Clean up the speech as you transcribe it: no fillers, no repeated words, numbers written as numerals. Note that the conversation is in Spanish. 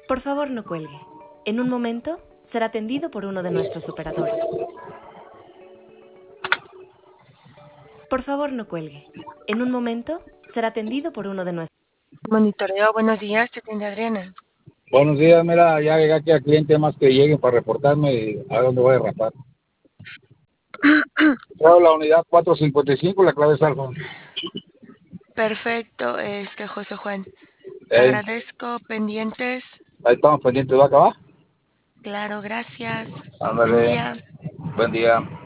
Por favor, no cuelgue. En un momento será atendido por uno de nuestros operadores. Por favor, no cuelgue. En un momento será atendido por uno de nuestros... Monitoreo, buenos días, te atiende Adriana. Buenos días, mira, ya llegué aquí al cliente más que lleguen para reportarme y a dónde voy a rapar. Traigo la unidad 455, la clave es alfa. Perfecto, José Juan. Te Ey, agradezco, pendientes. ahí estamos pendientes, ¿va a acabar? Claro, gracias. Buen Ándale, día. buen día.